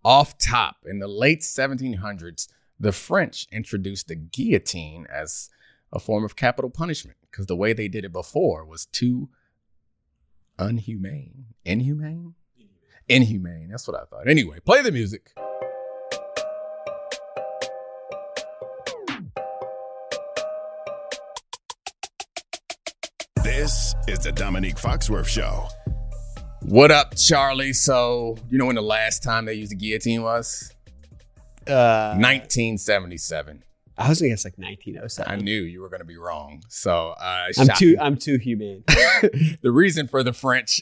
Off top, in the late 1700s, the French introduced the guillotine as a form of capital punishment because the way they did it before was too inhumane. Inhumane? Inhumane. That's what I thought. Anyway, play the music. This is the Dominique Foxworth Show. What up, Charlie? So, you know when the last time they used the guillotine was? 1977. I was gonna guess like 1907. I knew you were gonna be wrong. So I'm too humane. The reason for the French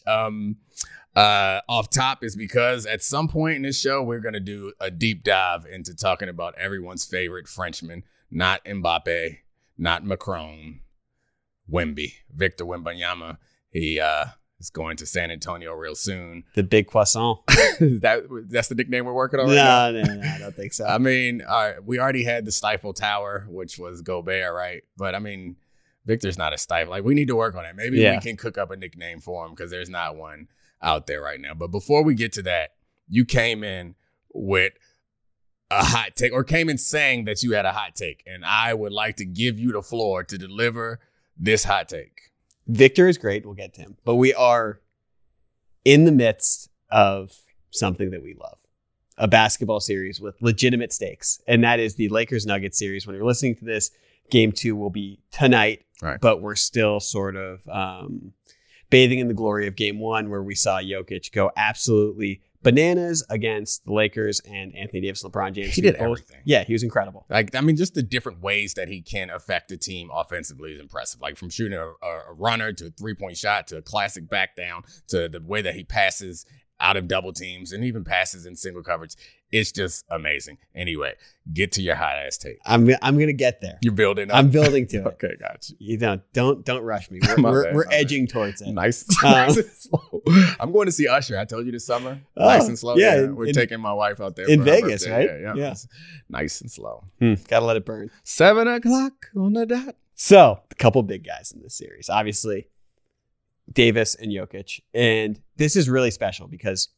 off top is because at some point in this show we're gonna do a deep dive into talking about everyone's favorite Frenchman, not Mbappe, not Macron, Wemby, Victor Wembanyama. He is going to San Antonio real soon. The big croissant. That's the nickname we're working on right now? No, I don't think so. I mean, we already had the Stifle Tower, which was Gobert, right? But I mean, Victor's not a stifle. Like, we need to work on that. Maybe we can cook up a nickname for him because there's not one out there right now. But before we get to that, you came in with a hot take, or came in saying that you had a hot take, and I would like to give you the floor to deliver this hot take. Victor is great. We'll get to him. But we are in the midst of something that we love. A basketball series with legitimate stakes. And that is the Lakers-Nuggets series. When you're listening to this, game 2 will be tonight. Right. But we're still sort of bathing in the glory of game 1, where we saw Jokic go absolutely bananas against the Lakers and Anthony Davis, LeBron James. He did everything. Yeah, he was incredible. Like, I mean, just the different ways that he can affect a team offensively is impressive. Like, from shooting a runner to a three-point shot to a classic back down to the way that he passes out of double teams and even passes in single coverage. It's just amazing. Anyway, get to your hot ass take. I'm gonna get there. You're building up. I'm building to it. Okay, got you. You know, don't rush me. We're edging towards it. Nice and slow. I'm going to see Usher. I told you this summer. Nice and slow. Yeah, we're taking my wife out there in for her Vegas, birthday. right? Yeah. Nice and slow. Gotta let it burn. 7:00 on the dot. So, a couple big guys in this series. Obviously, Davis and Jokic. And this is really special because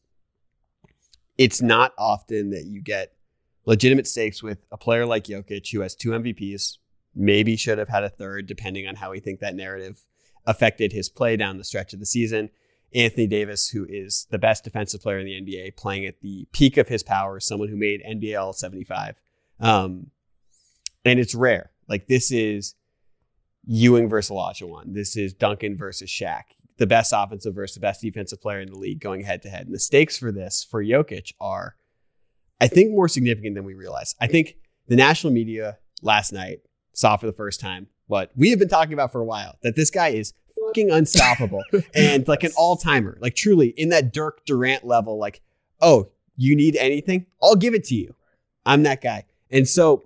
it's not often that you get legitimate stakes with a player like Jokic, who has 2 MVPs, maybe should have had a third, depending on how we think that narrative affected his play down the stretch of the season. Anthony Davis, who is the best defensive player in the NBA, playing at the peak of his powers, someone who made NBA All-75. And it's rare. Like, this is Ewing versus Olajuwon. This is Duncan versus Shaq. The best offensive versus the best defensive player in the league going head to head. And the stakes for this, for Jokic, are, I think, more significant than we realize. I think the national media last night saw for the first time what we have been talking about for a while, that this guy is fucking unstoppable and like an all-timer. Like, truly, in that Dirk Durant level, like, oh, you need anything? I'll give it to you. I'm that guy. And so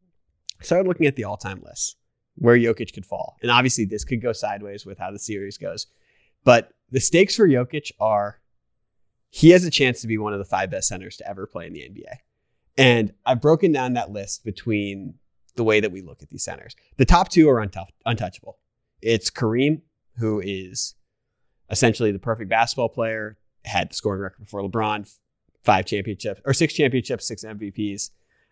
I started looking at the all-time lists where Jokic could fall. And obviously this could go sideways with how the series goes. But the stakes for Jokic are, he has a chance to be one of the 5 best centers to ever play in the NBA. And I've broken down that list between the way that we look at these centers. The top 2 are untouchable. It's Kareem, who is essentially the perfect basketball player, had the scoring record before LeBron, 5 championships, or 6 championships, 6 MVPs.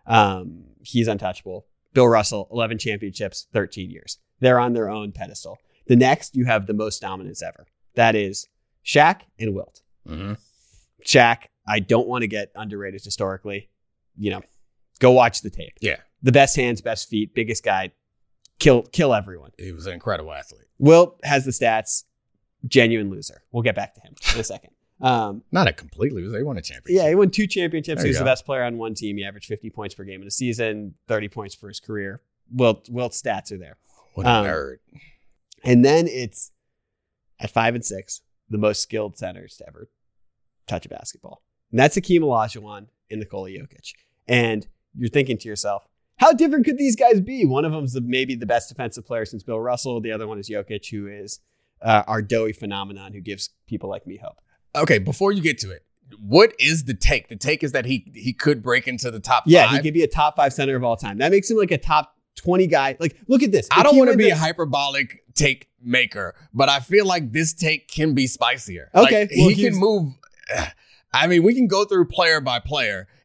He's untouchable. Bill Russell, 11 championships, 13 years. They're on their own pedestal. The next, you have the most dominance ever. That is Shaq and Wilt. Mm-hmm. Shaq, I don't want to get underrated historically. You know, go watch the tape. Yeah. The best hands, best feet, biggest guy, kill everyone. He was an incredible athlete. Wilt has the stats, genuine loser. We'll get back to him in a second. Not a complete loser. He won a championship. Yeah, he won 2 championships. There He was you the go. best player on one team. He averaged 50 points per game in a season, 30 points for his career. Wilt's stats are there. What a nerd. And then it's at 5 and 6, the most skilled centers to ever touch a basketball. And that's Hakeem Olajuwon and Nikola Jokic. And you're thinking to yourself, how different could these guys be? One of them's maybe the best defensive player since Bill Russell. The other one is Jokic, who is our doughy phenomenon who gives people like me hope. Okay, before you get to it, what is the take? The take is that he could break into the top 5. Yeah, he could be a top 5 center of all time. That makes him like a top 20 guy. Like, look at this. I don't want to be a hyperbolic take maker, but I feel like this take can be spicier. Okay, Like, well, he can move. I mean, we can go through player by player,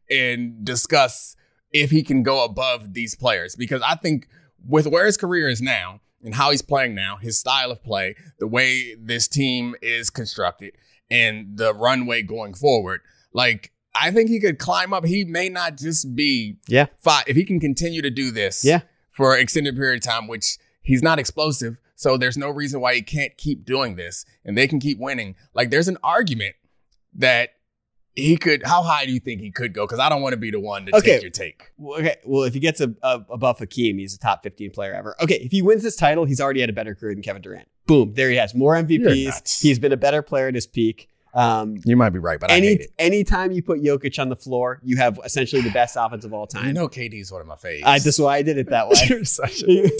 and discuss if he can go above these players. Because I think with where his career is now and how he's playing now, his style of play, the way this team is constructed, and the runway going forward, like, I think he could climb up. He may not just be 5. If he can continue to do this for an extended period of time, which he's not explosive, so there's no reason why he can't keep doing this and they can keep winning. Like, there's an argument that he could. How high do you think he could go? Because I don't want to be the one to take your take. Okay. Well, if he gets above Hakeem, he's a top 15 player ever. Okay. If he wins this title, he's already had a better career than Kevin Durant. Boom. There he has more MVPs. He's been a better player at his peak. You might be right, but I hate it. Anytime you put Jokic on the floor, you have essentially the best offense of all time. You know, KD is one of my faves. That's why I did it that way. You're such a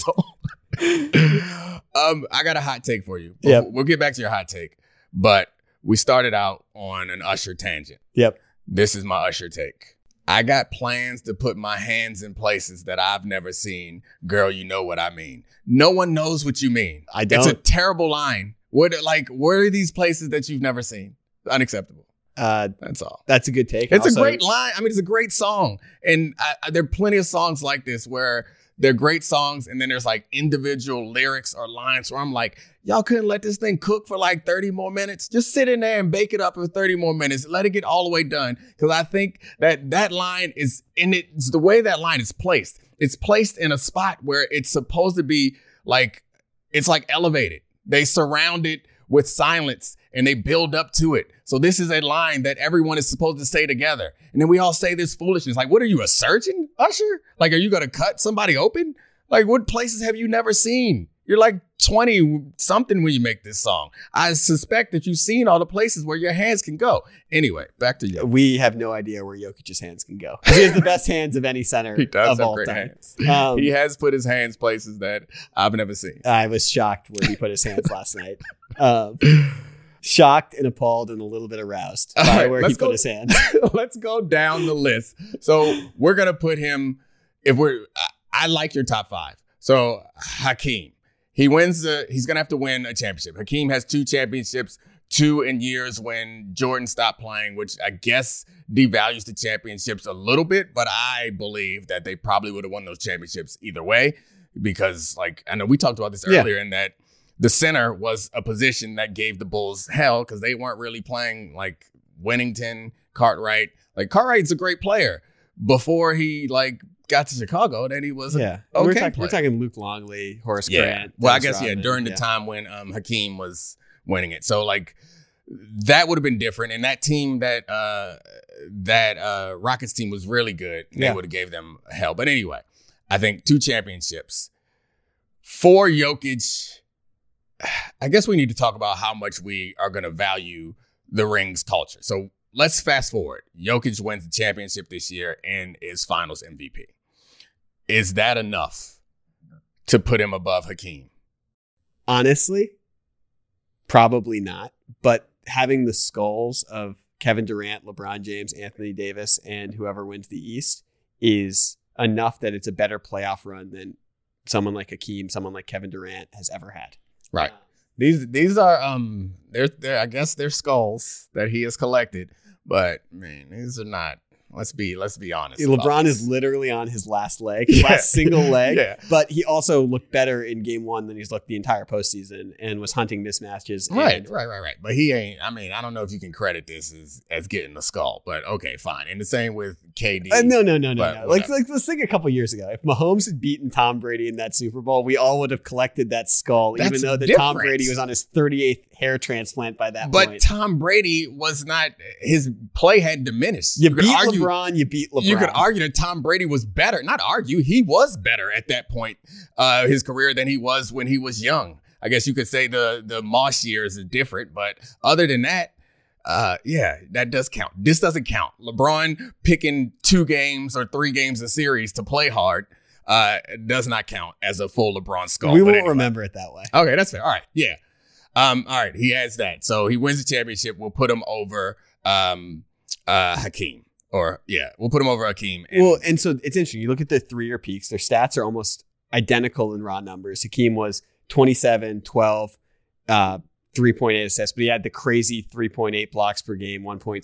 I got a hot take for you. We'll get back to your hot take, but we started out on an Usher tangent. Yep. This is my Usher take. I got plans to put my hands in places that I've never seen. Girl, you know what I mean. No one knows what you mean. I don't. It's a terrible line. What are these places that you've never seen? Unacceptable. That's all. That's a good take. It's also a great line. I mean, it's a great song. And there are plenty of songs like this where they're great songs, and then there's like individual lyrics or lines where I'm like, y'all couldn't let this thing cook for like 30 more minutes. Just sit in there and bake it up for 30 more minutes. Let it get all the way done. Because I think that line is in it. It's the way that line is placed. It's placed in a spot where it's supposed to be like, it's like elevated. They surround it with silence and they build up to it. So this is a line that everyone is supposed to say together. And then we all say this foolishness. Like, what are you, a surgeon, Usher? Like, are you going to cut somebody open? Like, what places have you never seen? You're like 20 something when you make this song. I suspect that you've seen all the places where your hands can go. Anyway, back to you. We have no idea where Jokic's hands can go. He has the best hands of any center he does of have all great time. Hands. He has put his hands places that I've never seen. I was shocked when he put his hands last night. Shocked and appalled and a little bit aroused by where he put his hands. Let's go down the list. So we're going to put him, I like your top 5. So Hakeem, he's going to have to win a championship. Hakeem has 2 championships, 2 in years when Jordan stopped playing, which I guess devalues the championships a little bit, but I believe that they probably would have won those championships either way because, like, I know we talked about this earlier in that the center was a position that gave the Bulls hell because they weren't really playing like Winnington, Cartwright. Like, Cartwright's a great player before he like got to Chicago. Then he was okay. We're talking Luke Longley, Horace Grant. Well, I guess Rodman, during the time when Hakeem was winning it. So like that would have been different. And that team that Rockets team was really good. They would have gave them hell. But anyway, I think 2 championships for Jokic. I guess we need to talk about how much we are going to value the rings culture. So let's fast forward. Jokic wins the championship this year and is finals MVP. Is that enough to put him above Hakeem? Honestly, probably not. But having the skulls of Kevin Durant, LeBron James, Anthony Davis, and whoever wins the East is enough that it's a better playoff run than someone like Hakeem, someone like Kevin Durant has ever had. Right. These are they're I guess they're skulls that he has collected, but man, these are not. Let's be honest. LeBron is literally on his last leg, last single leg. But he also looked better in game 1 than he's looked the entire postseason and was hunting mismatches. Right. But he ain't. I mean, I don't know if you can credit this as getting a skull, but okay, fine. And the same with KD. No. Like let's think a couple years ago. If Mahomes had beaten Tom Brady in that Super Bowl, we all would have collected that skull, even though Tom Brady was on his 38th hair transplant by that point. But Tom Brady was not. His play had diminished. You beat LeBron. You could argue that Tom Brady was better. Not argue. He was better at that point, his career, than he was when he was young. I guess you could say the Moss years are different, but other than that, that does count. This doesn't count. LeBron picking 2 games or 3 games a series to play hard does not count as a full LeBron skull. We won't remember it that way. Okay, that's fair. All right, yeah. All right, he has that. So he wins the championship. We'll put him over Hakeem. We'll put him over Hakeem. And so it's interesting. You look at the 3-year peaks. Their stats are almost identical in raw numbers. Hakeem was 27, 12, 3.8 assists, but he had the crazy 3.8 blocks per game,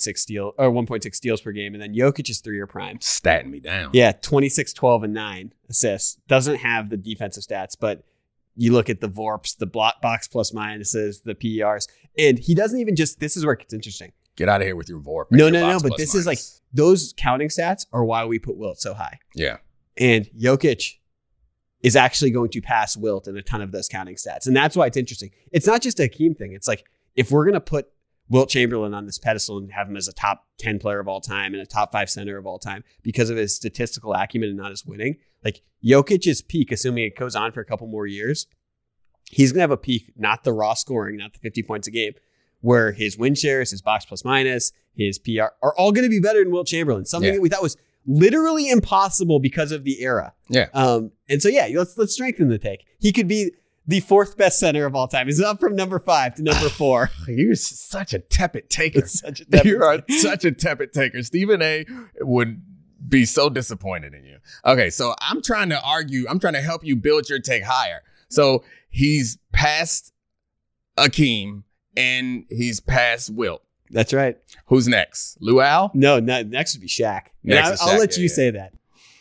1.6 steals per game. And then Jokic's 3-year prime. Statting me down. Yeah, 26, 12, and 9 assists. Doesn't have the defensive stats, but you look at the VORPs, the box plus minuses, the PERs, and he doesn't even just, this is where it gets interesting. Get out of here with your VORP. No, but this is like, those counting stats are why we put Wilt so high. Yeah. And Jokic is actually going to pass Wilt in a ton of those counting stats. And that's why it's interesting. It's not just a Hakeem thing. It's like, if we're going to put Wilt Chamberlain on this pedestal and have him as a top 10 player of all time and a top 5 center of all time because of his statistical acumen and not his winning, like Jokic's peak, assuming it goes on for a couple more years, he's going to have a peak, not the raw scoring, not the 50 points a game, where his win shares, his box plus minus, his PR are all going to be better than Wilt Chamberlain. Something that we thought was literally impossible because of the era. Yeah. And so, yeah, let's strengthen the take. He could be the 4th best center of all time. He's up from number 5 to number 4. You're such a tepid taker. You are such a tepid taker. Stephen A would be so disappointed in you. Okay, so I'm trying to help you build your take higher. So he's past Hakeem and he's past Wilt. That's right. Who's next? Luau? No, next would be Shaq. I'll let you say that.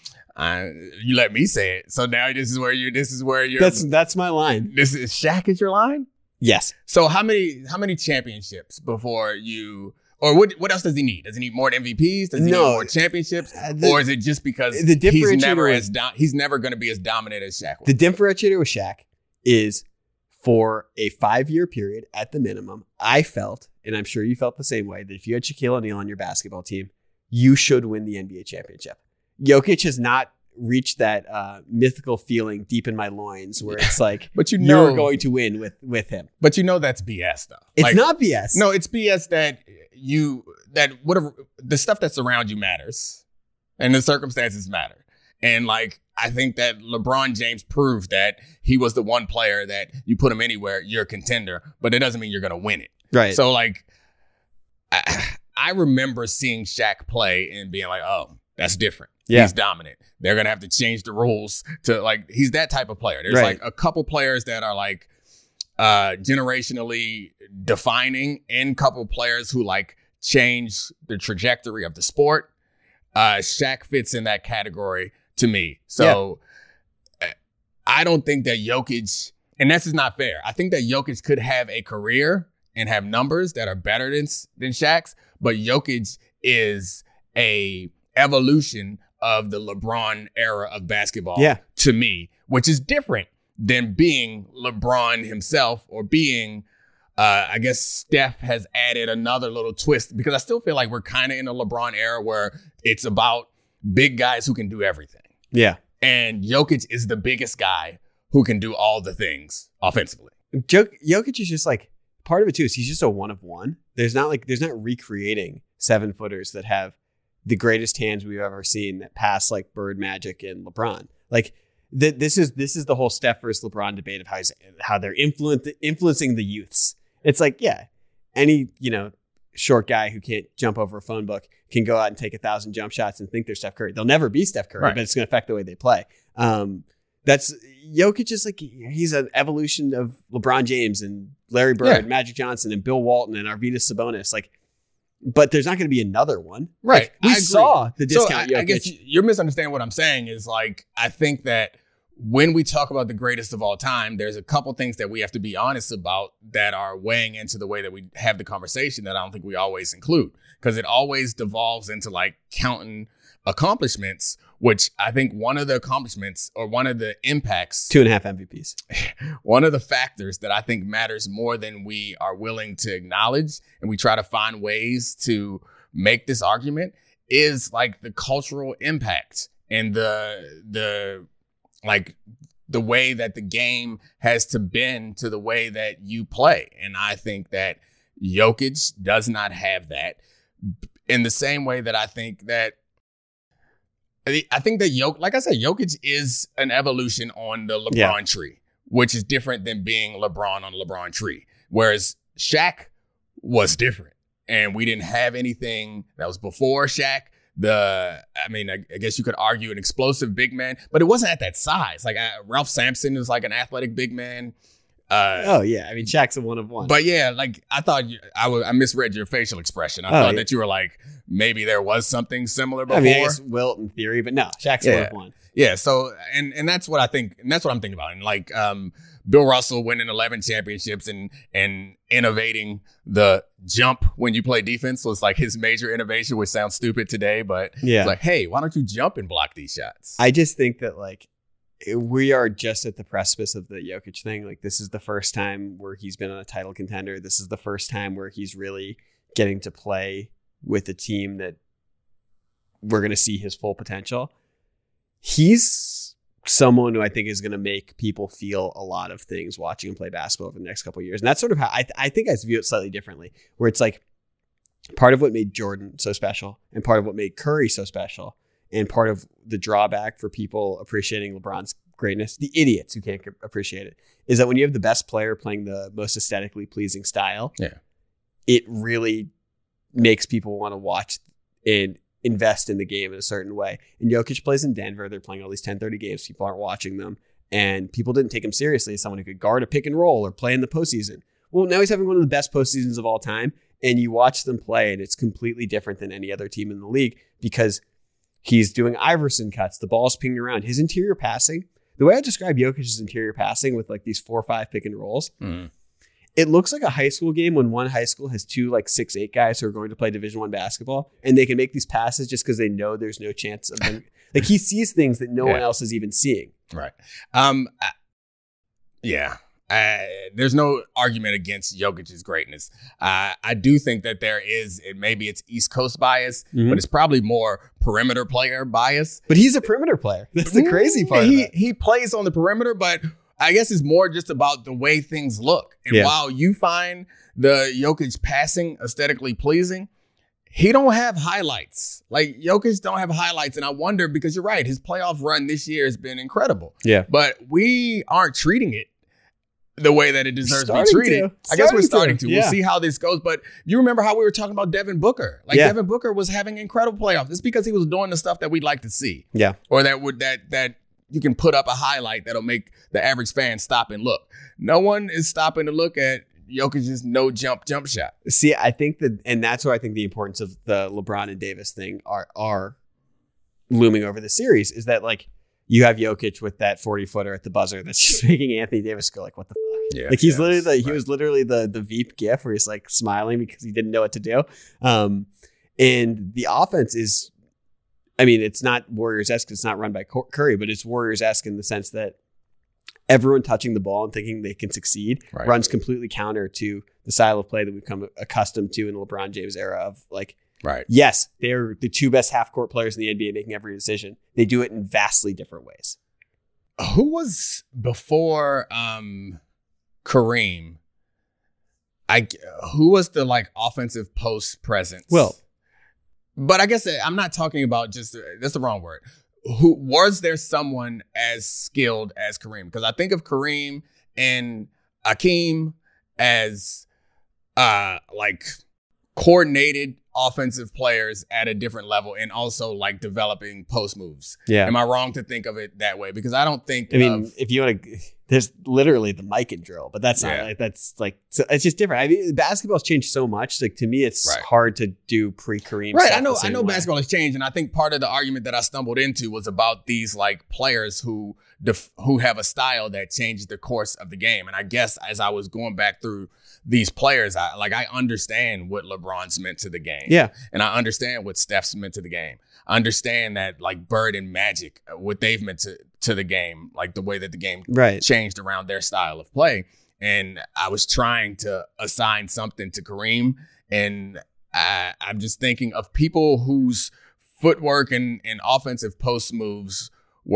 You let me say it. So now this is where you're. That's my line. This is Shaq is your line? Yes. So how many championships before you, or what else does he need? Does he need more MVPs? Does he need more championships? Or is it just because he's never going to be as dominant as Shaq was? The differentiator with Shaq is for a 5-year period at the minimum, I felt, and I'm sure you felt the same way, that if you had Shaquille O'Neal on your basketball team, you should win the NBA championship. Jokic has not reached that mythical feeling deep in my loins where it's like, but you're going to win with him. But that's BS though. It's not BS. No, it's BS that whatever the stuff that surrounds you matters and the circumstances matter. And like, I think that LeBron James proved that he was the one player that you put him anywhere, you're a contender, but it doesn't mean you're going to win it. Right. So like, I remember seeing Shaq play and being like, oh, that's different. Yeah. He's dominant. They're going to have to change the rules to like, he's that type of player. There's like a couple players that are like generationally defining and couple players who like change the trajectory of the sport. Shaq fits in that category to me. So I don't think that Jokic, and this is not fair. I think that Jokic could have a career and have numbers that are better than Shaq's, but Jokic is a evolution of the LeBron era of basketball to me, which is different than being LeBron himself or being, I guess Steph has added another little twist because I still feel like we're kind of in a LeBron era where it's about big guys who can do everything. Yeah. And Jokic is the biggest guy who can do all the things offensively. Jokic is just like, part of it too is he's just a one of one. There's not recreating 7-footers that have the greatest hands we've ever seen that pass like Bird, Magic, and LeBron. Like this is the whole Steph versus LeBron debate of how they're influencing the youths. It's like, yeah, any short guy who can't jump over a phone book can go out and take 1,000 jump shots and think they're Steph Curry. They'll never be Steph Curry, but it's going to affect the way they play. That's Jokic is like, he's an evolution of LeBron James and Larry Bird, Magic Johnson and Bill Walton and Arvydas Sabonis. Like, but there's not going to be another one. Right. Like, we saw the discount. So I guess you're misunderstanding what I'm saying is like, I think that when we talk about the greatest of all time, there's a couple things that we have to be honest about that are weighing into the way that we have the conversation that I don't think we always include, because it always devolves into like counting accomplishments, which I think one of the accomplishments or one of the impacts, 2.5 MVPs, one of the factors that I think matters more than we are willing to acknowledge, and we try to find ways to make this argument, is like the cultural impact and the way that the game has to bend to the way that you play. And I think that Jokic does not have that, in the same way that I think that Jokic is an evolution on the LeBron tree, which is different than being LeBron on the LeBron tree. Whereas Shaq was different, and we didn't have anything that was before Shaq. I guess you could argue an explosive big man, but it wasn't at that size. Like Ralph Sampson is like an athletic big man. Oh yeah, I mean Shaq's a one of one. But yeah, like I thought I misread your facial expression. I thought that you were like maybe there was something similar before. I mean, I guess Wilt in theory, but no, Shaq's one of one. Yeah, so and that's what I think, and that's what I'm thinking about. And like Bill Russell winning 11 championships and innovating the jump when you play defense was like his major innovation, which sounds stupid today, but it's like, hey, why don't you jump and block these shots? I just think that like we are just at the precipice of the Jokic thing. Like this is the first time where he's been on a title contender. This is the first time where he's really getting to play with a team that we're going to see his full potential. He's someone who I think is going to make people feel a lot of things watching him play basketball over the next couple of years. And that's sort of how I think I view it slightly differently, where it's like part of what made Jordan so special and part of what made Curry so special and part of the drawback for people appreciating LeBron's greatness, the idiots who can't appreciate it, is that when you have the best player playing the most aesthetically pleasing style, it really makes people want to watch and invest in the game in a certain way. And Jokic plays in Denver. They're playing all these 10:30 games. People aren't watching them. And people didn't take him seriously as someone who could guard a pick and roll or play in the postseason. Well, now he's having one of the best postseasons of all time. And you watch them play, and it's completely different than any other team in the league because he's doing Iverson cuts. The ball's pinging around. His interior passing, the way I describe Jokic's interior passing with like these 4 or 5 pick and rolls, it looks like a high school game when one high school has 2 like 6'8" guys who are going to play Division I basketball, and they can make these passes just because they know there's no chance of them. Like he sees things that no one else is even seeing. Right. There's no argument against Jokic's greatness. I do think that there is, maybe it's East Coast bias, but it's probably more perimeter player bias. But he's a perimeter player. That's the crazy part. He plays on the perimeter, but I guess it's more just about the way things look. And while you find the Jokic passing aesthetically pleasing, he don't have highlights. Like Jokic don't have highlights. And I wonder, because you're right, his playoff run this year has been incredible. Yeah. But we aren't treating it the way that it deserves to be treated. I guess we're starting to. We'll see how this goes. But you remember how we were talking about Devin Booker? Like Devin Booker was having incredible playoffs. It's because he was doing the stuff that we'd like to see. Yeah. Or that you can put up a highlight that'll make the average fan stop and look. No one is stopping to look at Jokic's no jump shot. See, I think that, and that's where I think the importance of the LeBron and Davis thing are looming over the series, is that like you have Jokic with that 40-footer at the buzzer that's just making Anthony Davis go like, what the fuck? Yeah, like he's literally he was literally the Veep gif where he's like smiling because he didn't know what to do. And the offense is, I mean, it's not Warriors-esque. It's not run by Curry, but it's Warriors-esque in the sense that everyone touching the ball and thinking they can succeed runs completely counter to the style of play that we've come accustomed to in the LeBron James era of like, yes, they're the 2 best half-court players in the NBA making every decision. They do it in vastly different ways. Who was before Kareem? Who was the like offensive post presence? Well, but I guess I'm not talking about just, that's the wrong word. Who was there someone as skilled as Kareem? Because I think of Kareem and Hakeem as like coordinated offensive players at a different level and also like developing post moves. Yeah. Am I wrong to think of it that way? Because I don't think, I mean, if you want to, there's literally the mic and drill, but that's not like, that's like, so it's just different. I mean, basketball's changed so much. Like to me, it's hard to do pre-Kareem. Right. I know basketball has changed. And I think part of the argument that I stumbled into was about these like players who have a style that changed the course of the game. And I guess as I was going back through these players, I understand what LeBron's meant to the game. Yeah. And I understand what Steph's meant to the game. I understand that like Bird and Magic, what they've meant to the game, like the way that the game changed around their style of play. And I was trying to assign something to Kareem. And I'm just thinking of people whose footwork and offensive post moves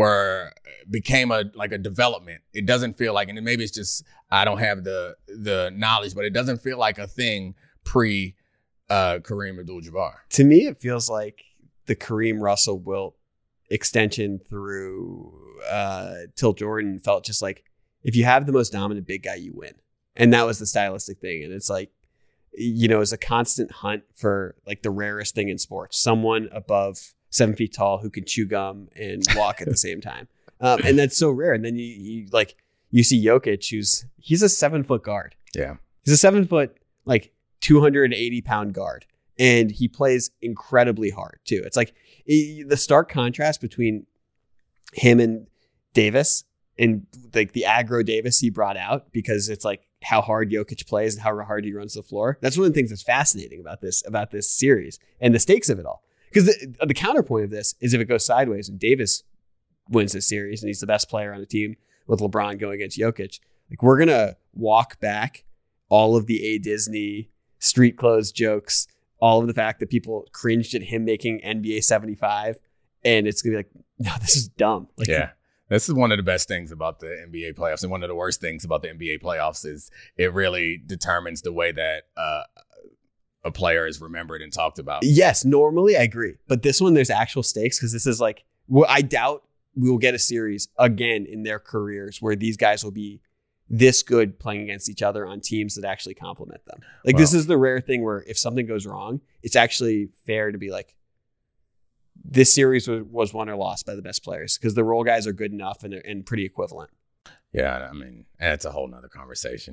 became a development. It doesn't feel like, and maybe it's just I don't have the knowledge, but it doesn't feel like a thing pre Kareem Abdul-Jabbar. To me, it feels like the Kareem Russell Wilt extension through till Jordan felt just like if you have the most dominant big guy, you win, and that was the stylistic thing. And it's like, you know, it's a constant hunt for like the rarest thing in sports, someone above 7 feet tall who can chew gum and walk at the same time. And that's so rare. And then you you see Jokic, he's a 7-foot guard. Yeah. He's a 7-foot, like 280-pound guard. And he plays incredibly hard too. It's like the stark contrast between him and Davis and like the aggro Davis he brought out, because it's like how hard Jokic plays and how hard he runs the floor. That's one of the things that's fascinating about this series and the stakes of it all. Because the counterpoint of this is if it goes sideways and Davis wins this series and he's the best player on the team with LeBron going against Jokic, like we're going to walk back all of the Disney street clothes jokes, all of the fact that people cringed at him making NBA 75. And it's going to be like, no, this is dumb. Like, yeah. This is one of the best things about the NBA playoffs. And one of the worst things about the NBA playoffs is it really determines the way that a player is remembered and talked about. Yes, normally I agree. But this one, there's actual stakes because this is like, well, I doubt we will get a series again in their careers where these guys will be this good playing against each other on teams that actually complement them. Like this is the rare thing where if something goes wrong, it's actually fair to be like, this series was won or lost by the best players because the role guys are good enough and pretty equivalent. Yeah, I mean, that's a whole nother conversation.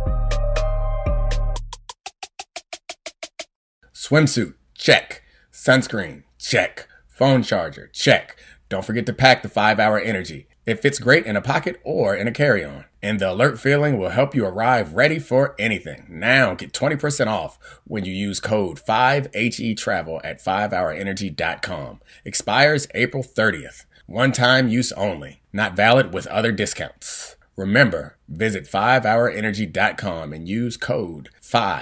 Swimsuit, check. Sunscreen, check. Phone charger, check. Don't forget to pack the 5-Hour Energy. It fits great in a pocket or in a carry-on. And the alert feeling will help you arrive ready for anything. Now get 20% off when you use code 5HETRAVEL at 5hourenergy.com. Expires April 30th. One-time use only. Not valid with other discounts. Remember, visit 5hourenergy.com and use code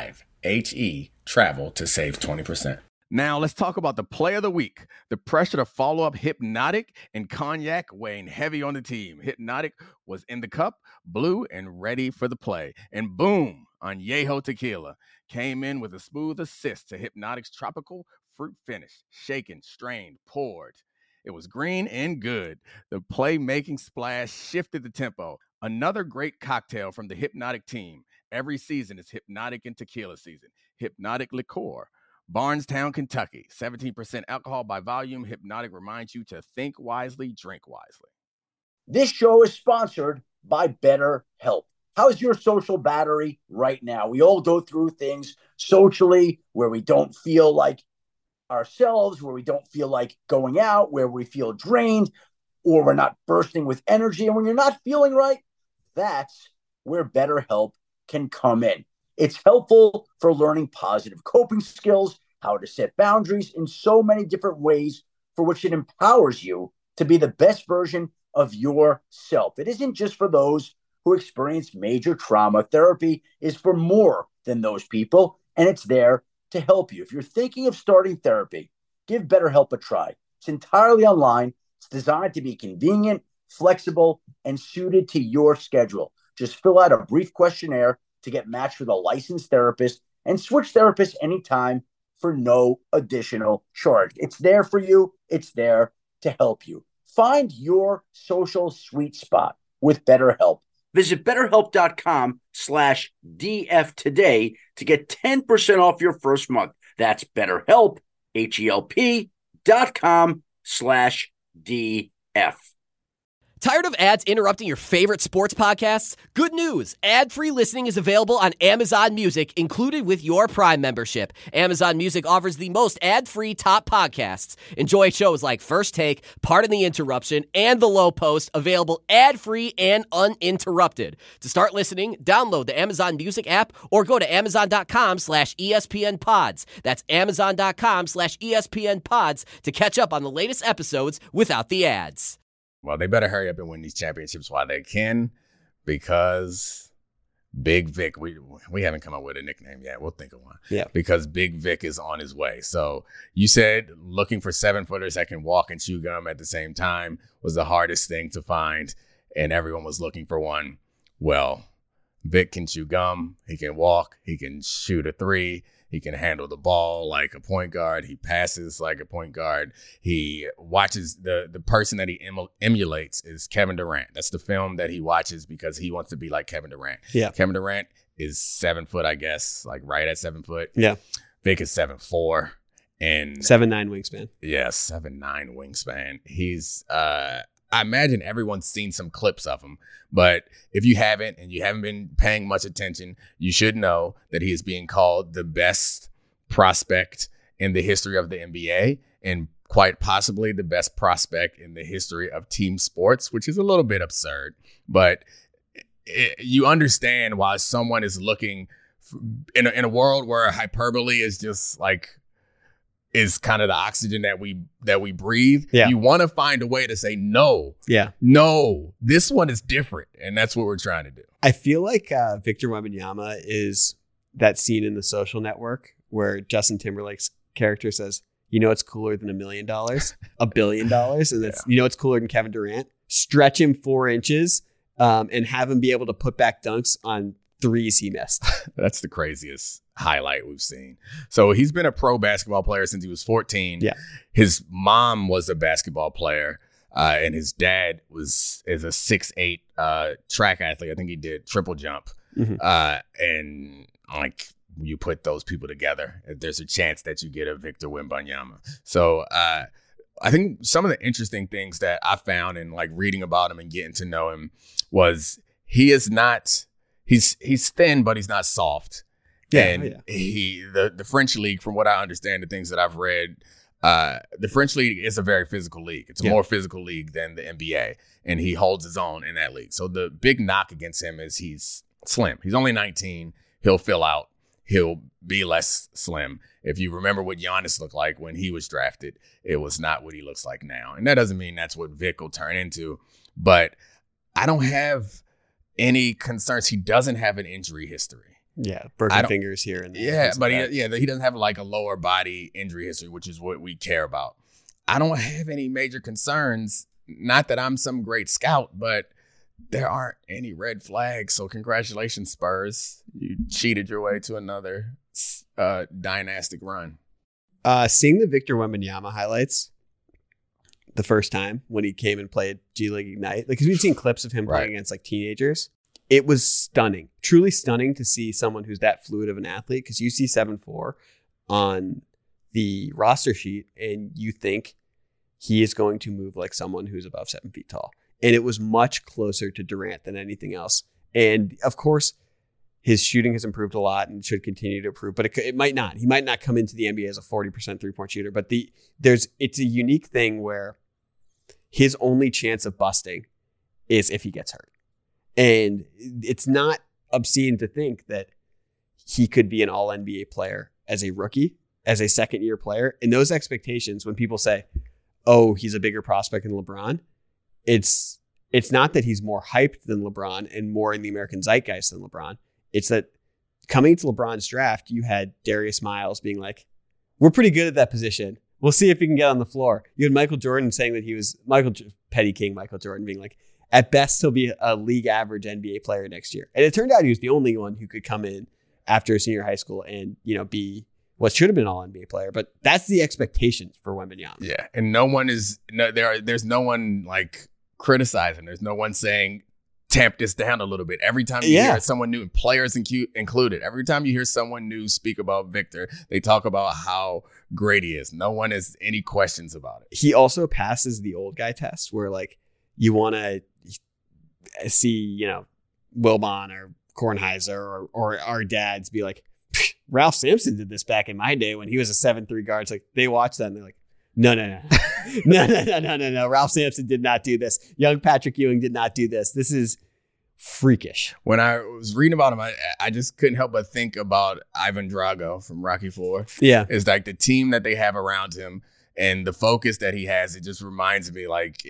5HETRAVEL to save 20%. Now let's talk about the play of the week. The pressure to follow up Hypnotic and Cognac weighing heavy on the team. Hypnotic was in the cup, blue, and ready for the play. And boom, Añejo Tequila came in with a smooth assist to Hypnotic's tropical fruit finish. Shaken, strained, poured. It was green and good. The playmaking splash shifted the tempo. Another great cocktail from the Hypnotic team. Every season is Hypnotic and Tequila season. Hypnotic Liqueur. Barnstown, Kentucky, 17% alcohol by volume. Hypnotic reminds you to think wisely, drink wisely. This show is sponsored by BetterHelp. How's your social battery right now? We all go through things socially where we don't feel like ourselves, where we don't feel like going out, where we feel drained, or we're not bursting with energy. And when you're not feeling right, that's where BetterHelp can come in. It's helpful for learning positive coping skills, how to set boundaries in so many different ways for which it empowers you to be the best version of yourself. It isn't just for those who experience major trauma. Therapy is for more than those people, and it's there to help you. If you're thinking of starting therapy, give BetterHelp a try. It's entirely online. It's designed to be convenient, flexible, and suited to your schedule. Just fill out a brief questionnaire to get matched with a licensed therapist and switch therapists anytime for no additional charge. It's there for you. It's there to help you. Find your social sweet spot with BetterHelp. Visit BetterHelp.com/DF today to get 10% off your first month. That's BetterHelp, HELP.com/DF. Tired of ads interrupting your favorite sports podcasts? Good news! Ad-free listening is available on Amazon Music, included with your Prime membership. Amazon Music offers the most ad-free top podcasts. Enjoy shows like First Take, Pardon the Interruption, and The Low Post, available ad-free and uninterrupted. To start listening, download the Amazon Music app or go to amazon.com/ESPN Pods. That's amazon.com/ESPN Pods to catch up on the latest episodes without the ads. Well, they better hurry up and win these championships while they can, because Big Vic, we haven't come up with a nickname yet. We'll think of one. Yeah. Because Big Vic is on his way. So you said looking for 7-footers that can walk and chew gum at the same time was the hardest thing to find, and everyone was looking for one. Well, Vic can chew gum. He can walk. He can shoot a three. He can handle the ball like a point guard. He passes like a point guard. He watches the person that he emulates is Kevin Durant. That's the film that he watches because he wants to be like Kevin Durant. Yeah. Kevin Durant is 7 foot, I guess, like right at 7 foot. Yeah. Vic is 7'4" and 7'9" wingspan. yeah, 7'9" wingspan. He's I imagine everyone's seen some clips of him, but if you haven't and you haven't been paying much attention, you should know that he is being called the best prospect in the history of the NBA and quite possibly the best prospect in the history of team sports, which is a little bit absurd. But you understand why someone is looking in a world where hyperbole is just like is kind of the oxygen that we breathe. Yeah. You want to find a way to say no. Yeah. No, this one is different. And that's what we're trying to do. I feel like Victor Wembanyama is that scene in The Social Network where Justin Timberlake's character says, you know, it's cooler than $1 million, $1 billion. And that's, you know, it's cooler than Kevin Durant. Stretch him 4 inches and have him be able to put back dunks on threes he missed. That's the craziest highlight we've seen. So he's been a pro basketball player since he was 14. Yeah. His mom was a basketball player, and his dad is a 6'8" track athlete. I think he did triple jump. Mm-hmm. And like you put those people together, there's a chance that you get a Victor Wembanyama. So I think some of the interesting things that I found in like reading about him and getting to know him was he is not. He's thin, but he's not soft. Yeah, and the French league, from what I understand, the things that I've read, the French league is a very physical league. It's a more physical league than the NBA, and he holds his own in that league. So the big knock against him is he's slim. He's only 19. He'll fill out. He'll be less slim. If you remember what Giannis looked like when he was drafted, it was not what he looks like now. And that doesn't mean that's what Vic will turn into, but I don't have any concerns. He doesn't have an injury history. Yeah, broken fingers here and there. Yeah, but he doesn't have like a lower body injury history, which is what we care about. I don't have any major concerns. Not that I'm some great scout, but there aren't any red flags. So congratulations, Spurs. You cheated your way to another dynastic run. Seeing the Victor Wembanyama highlights the first time when he came and played G League Ignite, because we've seen clips of him playing against like teenagers. It was stunning, truly stunning to see someone who's that fluid of an athlete, because you see 7'4" on the roster sheet and you think he is going to move like someone who's above 7 feet tall. And it was much closer to Durant than anything else. And of course, his shooting has improved a lot and should continue to improve, but it might not. He might not come into the NBA as a 40% 3-point shooter, but it's a unique thing where his only chance of busting is if he gets hurt. And it's not obscene to think that he could be an all-NBA player as a rookie, as a second-year player. And those expectations, when people say, oh, he's a bigger prospect than LeBron, it's not that he's more hyped than LeBron and more in the American zeitgeist than LeBron. It's that coming into LeBron's draft, you had Darius Miles being like, we're pretty good at that position. We'll see if he can get on the floor. You had Michael Jordan saying that he was Petty King Michael Jordan being like, at best, he'll be a league average NBA player next year. And it turned out he was the only one who could come in after senior high school and, be what should have been an all NBA player. But that's the expectation for Wembanyama. Yeah. And there's no one like criticizing. There's no one saying, tamp this down a little bit. Every time you hear someone new, players included, every time you hear someone new speak about Victor, they talk about how great he is. No one has any questions about it. He also passes the old guy test where like you want to see, Wilbon or Kornheiser or our dads be like, Ralph Sampson did this back in my day when he was a 7'3" guard. It's like they watch that and they're like, no. No. Ralph Sampson did not do this. Young Patrick Ewing did not do this. This is freakish. When I was reading about him, I just couldn't help but think about Ivan Drago from Rocky IV. Yeah. It's like the team that they have around him and the focus that he has. It just reminds me like,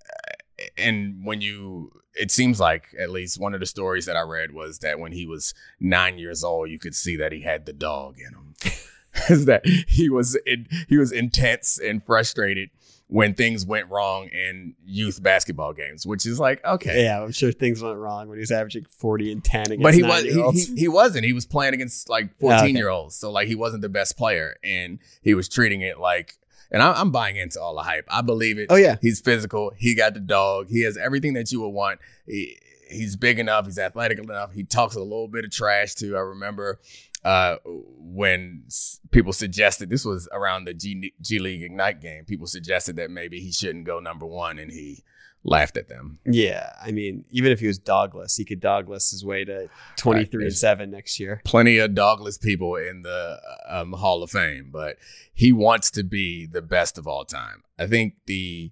and it seems like at least one of the stories that I read was that when he was 9 years old, you could see that he had the dog in him. Is that he was intense and frustrated when things went wrong in youth basketball games, which is like, okay. Yeah, I'm sure things went wrong when he was averaging 40 and 10 against 9-year-olds. He wasn't. He was playing against like 14-year-olds. So like he wasn't the best player and he was treating it like, and I'm buying into all the hype. I believe it. Oh, yeah. He's physical. He got the dog. He has everything that you would want. He's big enough. He's athletic enough. He talks a little bit of trash too. I remember when people suggested, this was around the G League Ignite game, people suggested that maybe he shouldn't go number 1, and he laughed at them. Yeah, I mean, even if he was dogless, he could dogless his way to 23-7 next year. Plenty of dogless people in the Hall of Fame, but he wants to be the best of all time. I think the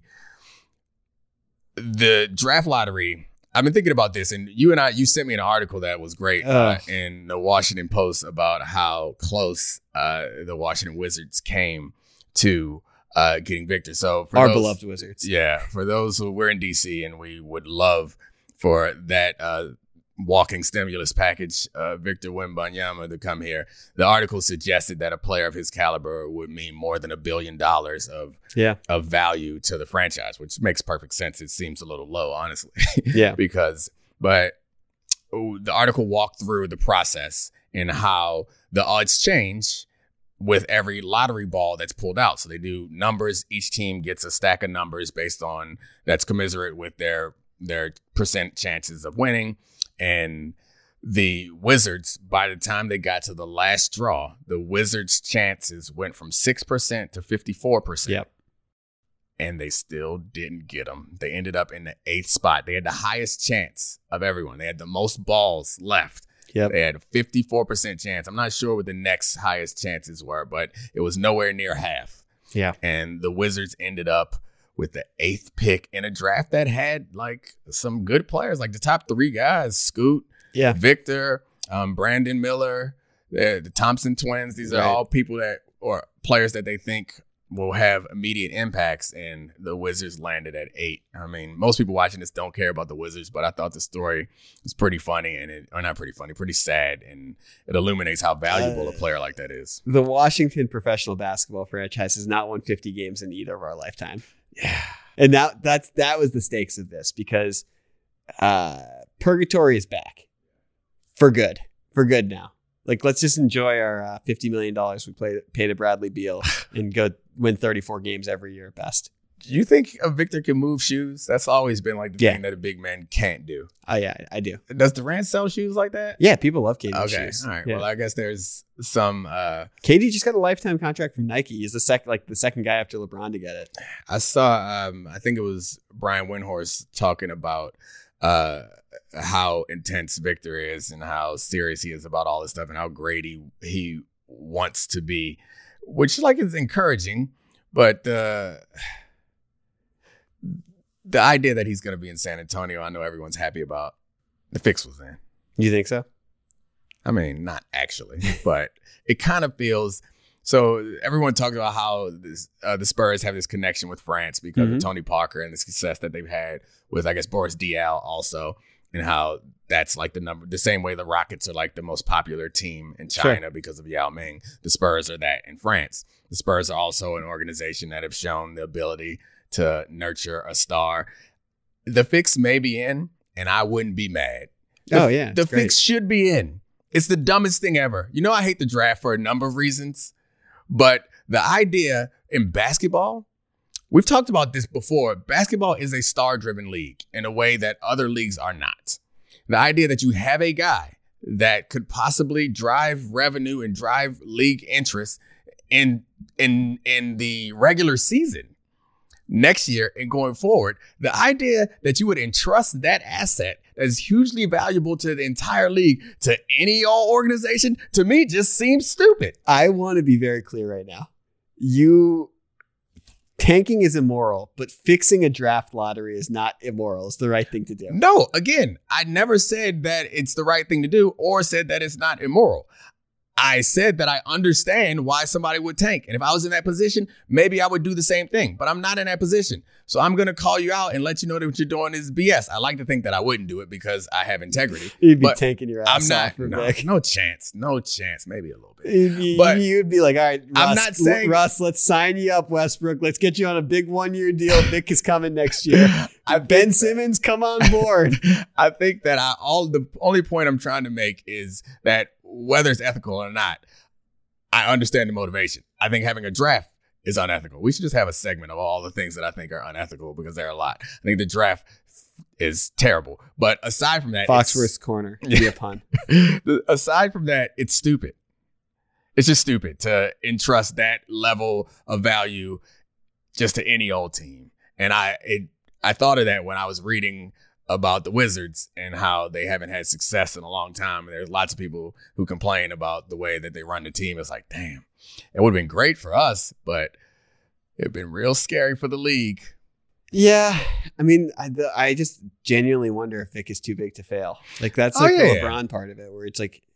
draft lottery, I've been thinking about this, and you sent me an article that was great in the Washington Post about how close the Washington Wizards came to getting Victor. So for our beloved Wizards. Yeah. For those who we're in DC, and we would love for that walking stimulus package, Victor Wembanyama, to come here. The article suggested that a player of his caliber would mean more than $1 billion of value to the franchise, which makes perfect sense. It seems a little low, honestly. Yeah. But the article walked through the process and how the odds change with every lottery ball that's pulled out. So they do numbers. Each team gets a stack of numbers based on that's commensurate with their percent chances of winning. And the Wizards, by the time they got to the last draw, the Wizards' chances went from 6% to 54%. Yep. And they still didn't get them. They ended up in the 8th spot. They had the highest chance of everyone. They had the most balls left. Yep. They had a 54% chance. I'm not sure what the next highest chances were, but it was nowhere near half. Yeah. And the Wizards ended up with the 8th pick in a draft that had like some good players, like the top 3 guys, Scoot, Victor, Brandon Miller, the Thompson twins. These are all people or players that they think will have immediate impacts, and the Wizards landed at 8. I mean, most people watching this don't care about the Wizards, but I thought the story was pretty funny, pretty sad, and it illuminates how valuable a player like that is. The Washington professional basketball franchise has not won 50 games in either of our lifetime. Yeah. And that was the stakes of this, because purgatory is back for good now. Like, let's just enjoy our $50 million we pay to Bradley Beal and go win 34 games every year at best. Do you think a Victor can move shoes? That's always been like the thing that a big man can't do. Oh, yeah, I do. Does Durant sell shoes like that? Yeah, people love KD shoes. All right. Yeah. Well, I guess there's some. KD just got a lifetime contract from Nike. He's the second guy after LeBron to get it. I saw. I think it was Brian Windhorst talking about how intense Victor is and how serious he is about all this stuff and how great he wants to be, which is encouraging, but the idea that he's going to be in San Antonio, I know everyone's happy about. The fix was in. You think so? I mean, not actually, but it kind of feels. So everyone talks about how the Spurs have this connection with France because of Tony Parker and the success that they've had with, I guess, Boris Diaw also, and how that's like the same way the Rockets are like the most popular team in China because of Yao Ming. The Spurs are that in France. The Spurs are also an organization that have shown the ability to nurture a star. The fix may be in, and I wouldn't be mad. The fix should be in. It's the dumbest thing ever. I hate the draft for a number of reasons, but the idea in basketball, we've talked about this before. Basketball is a star-driven league in a way that other leagues are not. The idea that you have a guy that could possibly drive revenue and drive league interest in the regular season next year and going forward, the idea that you would entrust that asset that is hugely valuable to the entire league to any organization, to me, just seems stupid. I want to be very clear right now. Tanking is immoral, but fixing a draft lottery is not immoral. It's the right thing to do. No, again, I never said that it's the right thing to do or said that it's not immoral. I said that I understand why somebody would tank. And if I was in that position, maybe I would do the same thing. But I'm not in that position. So I'm going to call you out and let you know that what you're doing is BS. I like to think that I wouldn't do it because I have integrity. You'd be tanking your ass off. No chance. No chance. Maybe a little bit. You'd be like, all right, Russ, I'm not saying, Russ, let's sign you up, Westbrook. Let's get you on a big 1-year deal. Vic is coming next year. Ben Simmons, come on board. I think that the only point I'm trying to make is that whether it's ethical or not, I understand the motivation. I think having a draft is unethical. We should just have a segment of all the things that I think are unethical because there are a lot. I think the draft is terrible. But aside from that, Foxworth's corner. Be a pun. Aside from that, it's stupid. It's just stupid to entrust that level of value just to any old team. And I thought of that when I was reading about the Wizards and how they haven't had success in a long time. And there's lots of people who complain about the way that they run the team. It's like, damn, it would have been great for us, but it'd been real scary for the league. Yeah, I mean, I just genuinely wonder if Vic is too big to fail. Like that's the LeBron part of it, where it's like,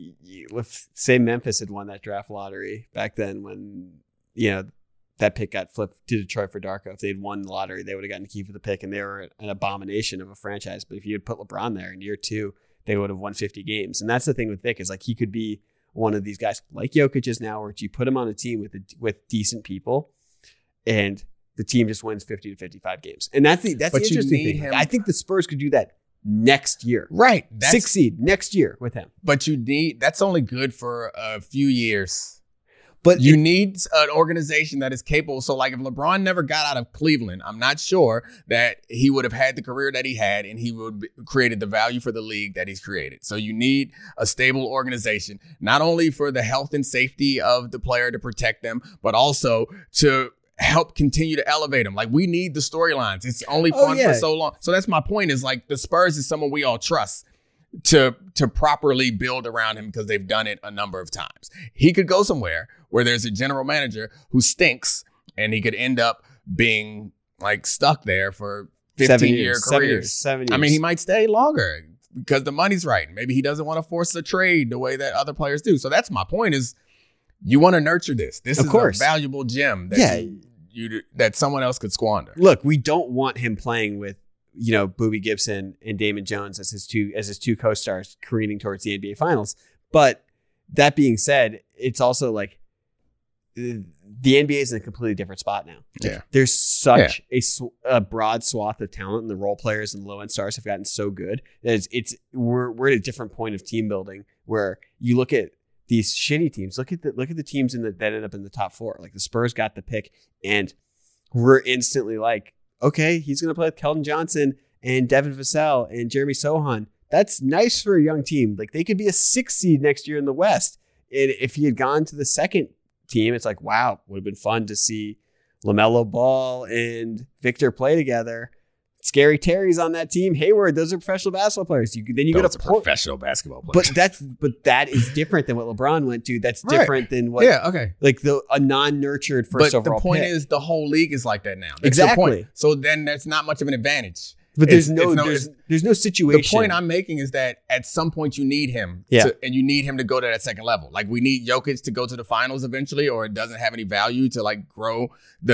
if say Memphis had won that draft lottery back then, when that pick got flipped to Detroit for Darko. If they'd won the lottery, they would have gotten the key for the pick, and they were an abomination of a franchise. But if you had put LeBron there in year 2, they would have won 50 games. And that's the thing with Vic, is like he could be one of these guys like Jokic is now, where you put him on a team with decent people, and the team just wins 50 to 55 games. And that's the interesting thing. I think the Spurs could do that next year. Right. 6th seed next year with him. But that's only good for a few years. But you need an organization that is capable. So like if LeBron never got out of Cleveland, I'm not sure that he would have had the career that he had, and he would have created the value for the league that he's created. So you need a stable organization, not only for the health and safety of the player to protect them, but also to help continue to elevate them. Like we need the storylines. It's only fun for so long. So that's my point, is like the Spurs is someone we all trust to properly build around him, because they've done it a number of times. He could go somewhere where there's a general manager who stinks, and he could end up being like stuck there for 15-year careers. 7 years. I mean, he might stay longer because the money's right. Maybe he doesn't want to force a trade the way that other players do. So that's my point, is you want to nurture this. This is a valuable gem that someone else could squander. Look, we don't want him playing with, Boobie Gibson and Damon Jones as his two co-stars careening towards the NBA Finals. But that being said, it's also like the NBA is in a completely different spot now. Yeah. There's such a broad swath of talent, and the role players and low end stars have gotten so good that we're at a different point of team building, where you look at these shitty teams. Look at the teams that end up in the top 4. Like the Spurs got the pick, and we're instantly like, okay, he's going to play with Keldon Johnson and Devin Vassell and Jeremy Sohan. That's nice for a young team. Like they could be a 6th seed next year in the West. And if he had gone to the second team, it's like, wow, would have been fun to see LaMelo Ball and Victor play together. Scary Terry's on that team. Hayward, those are professional basketball players. Then you go to professional basketball players. But that is different than what LeBron went to. That's different than what like a non-nurtured first overall pick. But the point is, the whole league is like that now. That's exactly. The point. So then that's not much of an advantage. But there's no situation. The point I'm making is that at some point you need him, and you need him to go to that second level. Like we need Jokic to go to the finals eventually, or it doesn't have any value to like grow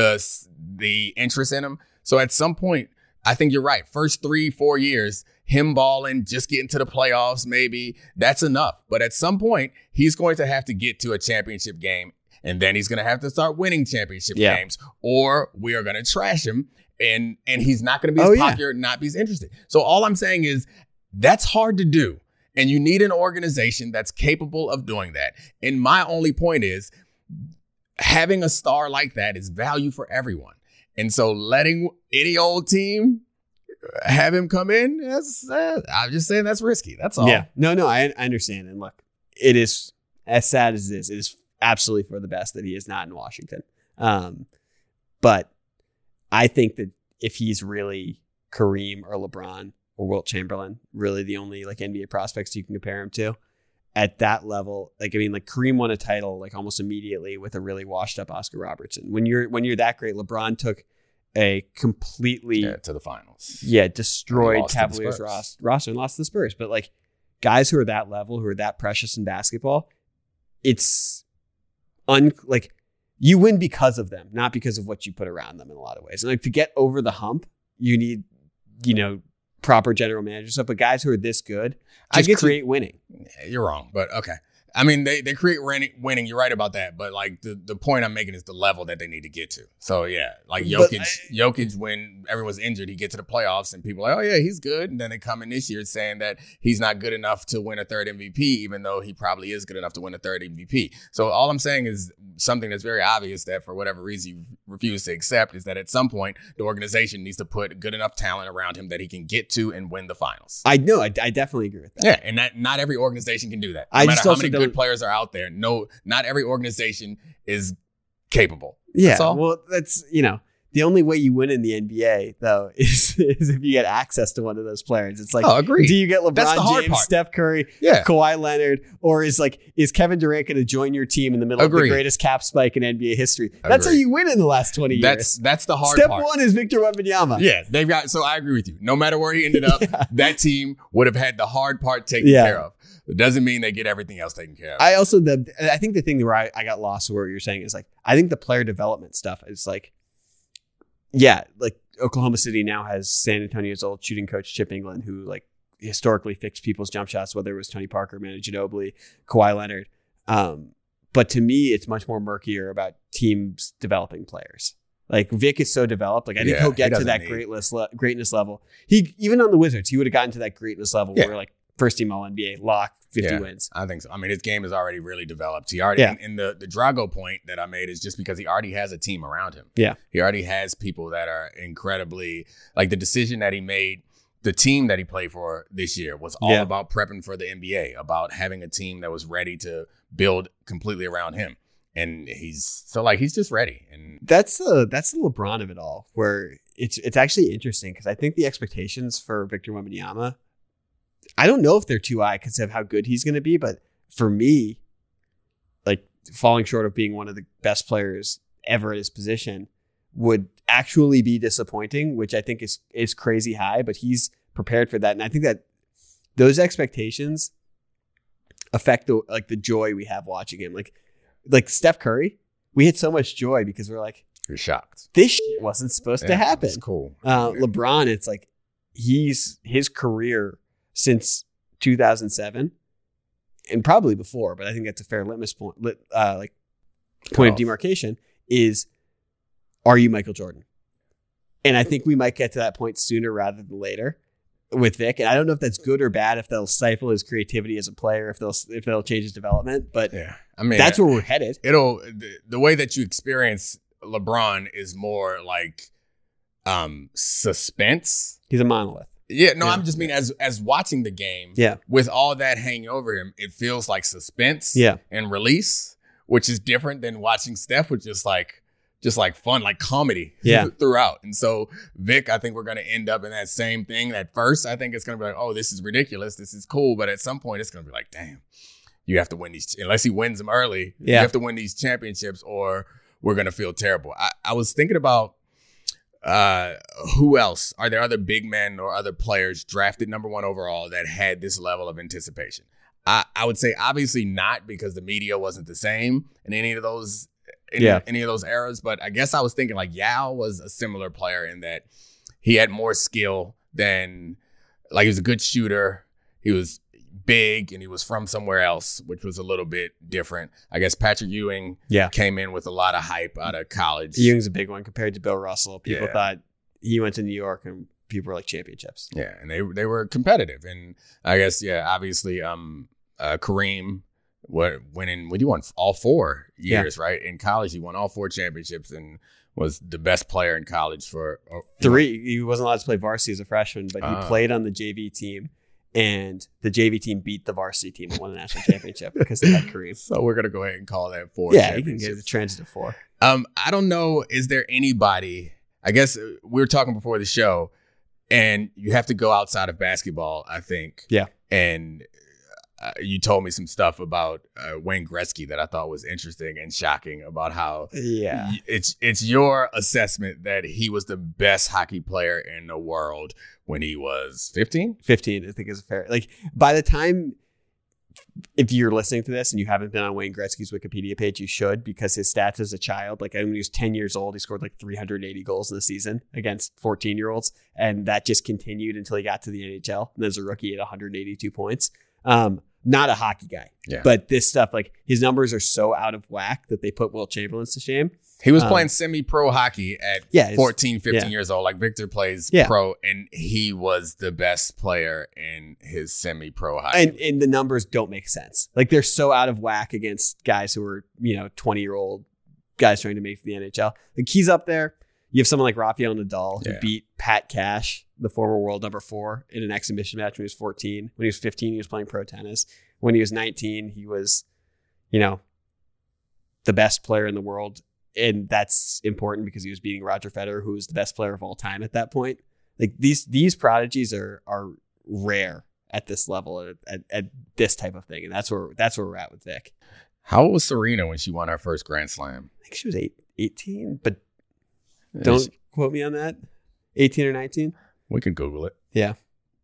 the interest in him. So at some point, I think you're right. First 3-4 years, him balling, just getting to the playoffs, maybe that's enough. But at some point, he's going to have to get to a championship game, and then he's going to have to start winning championship games, or we are going to trash him, and he's not going to be as popular, not be as interested. So all I'm saying is that's hard to do, and you need an organization that's capable of doing that. And my only point is having a star like that is value for everyone. And so letting any old team have him come in, I'm just saying that's risky. That's all. Yeah. No, I understand. And look, it is as sad as it is absolutely for the best that he is not in Washington. But I think that if he's really Kareem or LeBron or Wilt Chamberlain, really the only like NBA prospects you can compare him to, at that level, like, I mean, like Kareem won a title like almost immediately with a really washed up Oscar Robertson. When you're that great, LeBron took a completely to the finals. Destroyed Cavaliers roster and lost to the Spurs. But like guys who are that level, who are that precious in basketball, it's like you win because of them, not because of what you put around them in a lot of ways. And like to get over the hump, you need, proper general manager stuff, but guys who are this good just create winning. You're wrong, but okay. I mean, they create winning. You're right about that. But like the point I'm making is the level that they need to get to. So yeah, like Jokic, when everyone's injured, he gets to the playoffs and people are like, oh yeah, he's good. And then they come in this year saying that he's not good enough to win a third MVP, even though he probably is good enough to win a third MVP. So all I'm saying is something that's very obvious that for whatever reason you refuse to accept is that at some point the organization needs to put good enough talent around him that he can get to and win the finals. I know. I definitely agree with that. Yeah, and that not every organization can do that. I just also don't good players are out there. No, not every organization is capable. Yeah. That's all. Well, that's, the only way you win in the NBA, though, is if you get access to one of those players. It's like, agreed. Do you get LeBron James, part. Steph Curry, Yeah. Kawhi Leonard, or is Kevin Durant going to join your team in the middle of the greatest cap spike in NBA history? That's how you win in the last 20 years. That's the hard Step part. one is Victor Wembanyama. Yeah, they've got. So I agree with you. No matter where he ended up, that team would have had the hard part taken care of. It doesn't mean they get everything else taken care of. I think the thing where I got lost with what you're saying is I think the player development stuff is Oklahoma City now has San Antonio's old shooting coach Chip England, who historically fixed people's jump shots, whether it was Tony Parker, Manu Ginobili, Kawhi Leonard. But to me, it's much more murkier about teams developing players. Vic is so developed. I think he'll get to that greatness level. He even on the Wizards, he would have gotten to that greatness level where first team All NBA, lock, 50 wins. I think so. I mean, his game is already really developed. He already, and the Drago point that I made is just because he already has a team around him. Yeah. He already has people that are incredibly, the decision that he made, the team that he played for this year was all about prepping for the NBA, about having a team that was ready to build completely around him. And he's just ready. And that's the LeBron of it all, where it's actually interesting because I think the expectations for Victor Wembanyama, I don't know if they're too high because of how good he's going to be, but for me, falling short of being one of the best players ever at his position would actually be disappointing, which I think is crazy high, but he's prepared for that. And I think that those expectations affect the joy we have watching him. Like Steph Curry, we had so much joy because we're you're shocked. This shit wasn't supposed to happen. It's cool. LeBron, it's his career since 2007 and probably before, but I think that's a fair litmus point, point of demarcation is, are you Michael Jordan? And I think we might get to that point sooner rather than later with Vic. And I don't know if that's good or bad, if they'll stifle his creativity as a player, if they'll change his development, but that's where we're headed. The way that you experience LeBron is more suspense. He's a monolith. Yeah, no, I'm just mean as watching the game, with all that hanging over him, it feels like suspense and release, which is different than watching Steph, which is just fun, comedy throughout. And so Vic, I think we're going to end up in that same thing. At first, I think it's going to be oh, this is ridiculous, this is cool, but at some point it's going to be damn, you have to win these, unless he wins them early, you have to win these championships or we're going to feel terrible. I was thinking about who else? Are there other big men or other players drafted number 1 overall that had this level of anticipation? I would say obviously not, because the media wasn't the same in any of those any of those eras. But I guess I was thinking Yao was a similar player in that he had more skill than he was a good shooter. He was big and he was from somewhere else, which was a little bit different. I guess Patrick Ewing came in with a lot of hype out of college. Ewing's a big one compared to Bill Russell. People thought he went to New York and people were championships. Yeah, and they were competitive. And I guess, obviously Kareem winning, he won all 4 years, right? In college, he won all 4 championships and was the best player in college for 3. He wasn't allowed to play varsity as a freshman, but he played on the JV team. And the JV team beat the varsity team and won the national championship because they had Kareem. So we're going to go ahead and call that 4. Yeah, you can get the transitive 4. I don't know. Is there anybody, I guess we were talking before the show, and you have to go outside of basketball, I think. Yeah. And you told me some stuff about Wayne Gretzky that I thought was interesting and shocking about how it's your assessment that he was the best hockey player in the world when he was 15? 15, I think is fair. By the time, if you're listening to this and you haven't been on Wayne Gretzky's Wikipedia page, you should, because his stats as a child, when he was 10 years old, he scored 380 goals in the season against 14-year-olds. And that just continued until he got to the NHL. And as a rookie, he had 182 points. Not a hockey guy, but this stuff, his numbers are so out of whack that they put Wilt Chamberlain to shame. He was playing semi-pro hockey at 14, 15 years old. Victor plays pro, and he was the best player in his semi-pro hockey. And the numbers don't make sense. They're so out of whack against guys who are, 20-year-old guys trying to make the NHL. He's up there. You have someone like Rafael Nadal who beat Pat Cash, the former world number 4, in an exhibition match when he was 14. When he was 15, he was playing pro tennis. When he was 19, he was the best player in the world. And that's important because he was beating Roger Federer, who was the best player of all time at that point. Like these prodigies are rare at this level, at this type of thing. And that's where we're at with Vic. How old was Serena when she won her first Grand Slam? I think she was 18, but don't quote me on that. 18 or 19? We can Google it. Yeah.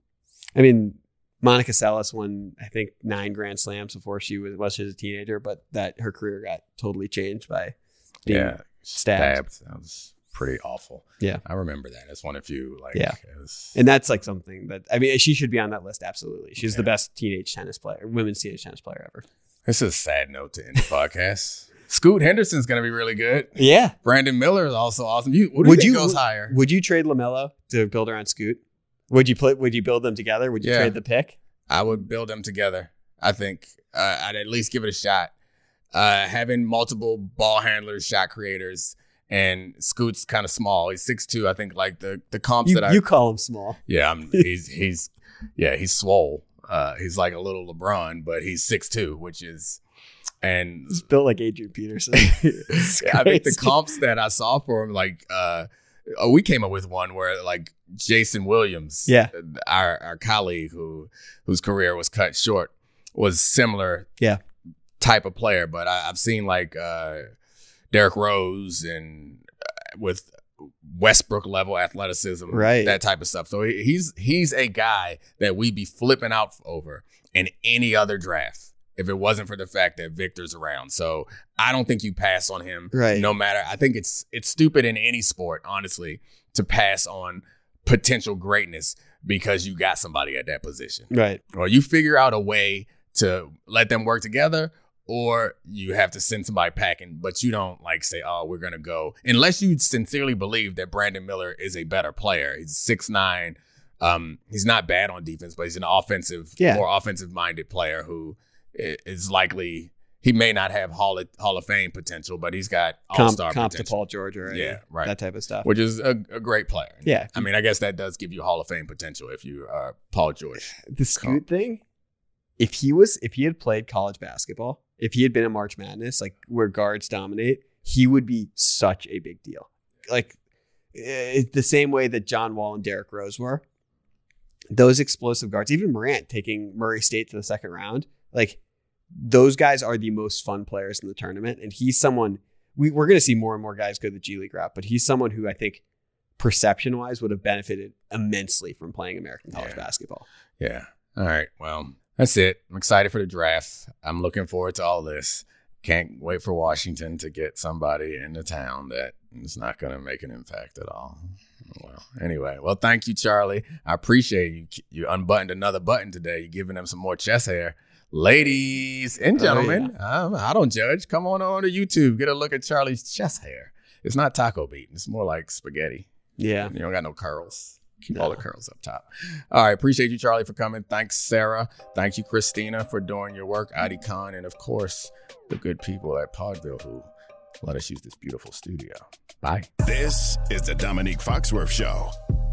I mean, Monica Seles won, I think, 9 Grand Slams before she was a teenager, but that her career got totally changed by being stabbed. That was pretty awful. Yeah. I remember that. It's one of few. And that's like something that, I mean, she should be on that list. Absolutely. She's the best women's teenage tennis player ever. This is a sad note to end the podcast. Scoot Henderson's going to be really good. Yeah. Brandon Miller is also awesome. What do you think goes higher? Would you trade LaMelo to build around Scoot? Would you build them together? Would you trade the pick? I would build them together. I think I'd at least give it a shot. Having multiple ball handlers, shot creators, and Scoot's kind of small. He's 6'2". I think like the comps you call him small. Yeah, he's swole. He's like a little LeBron, but he's 6'2", and he's built like Adrian Peterson. I think the comps that I saw for him, like we came up with one where like Jason Williams, our colleague whose career was cut short, was similar type of player. But I've seen like Derrick Rose and with Westbrook level athleticism, that type of stuff. So he's a guy that we'd be flipping out over in any other draft if it wasn't for the fact that Victor's around. So I don't think you pass on him. No matter. I think it's stupid in any sport, honestly, to pass on potential greatness because you got somebody at that position. Right. Or you figure out a way to let them work together, or you have to send somebody packing, but you don't like say, oh, we're going to go. Unless you sincerely believe that Brandon Miller is a better player. He's 6'9". He's not bad on defense, but he's an more offensive-minded player who is likely, he may not have Hall of Fame potential, but he's got all-star potential. Comp to Paul George or that type of stuff. Which is a great player. Yeah. I mean, I guess that does give you Hall of Fame potential if you are Paul George. The Scoot thing, if he had played college basketball, if he had been in March Madness, like where guards dominate, he would be such a big deal. Like the same way that John Wall and Derrick Rose were. Those explosive guards, even Morant taking Murray State to the second round, like those guys are the most fun players in the tournament. And he's someone, we're going to see more and more guys go the G League route, but he's someone who I think perception-wise would have benefited immensely from playing American college basketball. Yeah. All right. Well, that's it. I'm excited for the draft. I'm looking forward to all this. Can't wait for Washington to get somebody in the town that is not going to make an impact at all. Well, anyway. Well, thank you, Charlie. I appreciate you. You unbuttoned another button today. You're giving them some more chest hair. Ladies and gentlemen, I don't judge. Come on to YouTube. Get a look at Charlie's chest hair. It's not taco beating. It's more like spaghetti. Yeah. You don't got no curls. Keep all the curls up top. All right. Appreciate you, Charlie, for coming. Thanks, Sarah. Thank you, Christina, for doing your work. Adi Khan, and of course, the good people at Podville who let us use this beautiful studio. Bye. This is the Dominique Foxworth Show.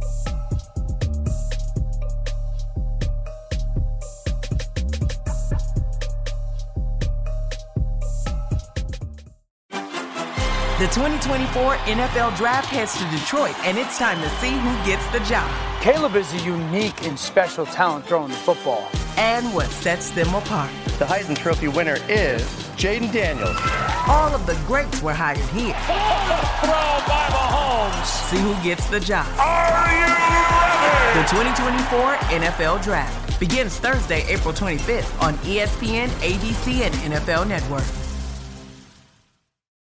The 2024 NFL Draft heads to Detroit, and it's time to see who gets the job. Caleb is a unique and special talent throwing the football. And what sets them apart. The Heisman Trophy winner is Jaden Daniels. All of the greats were hired here. Throw by Mahomes. See who gets the job. Are you ready? The 2024 NFL Draft begins Thursday, April 25th on ESPN, ABC, and NFL Network.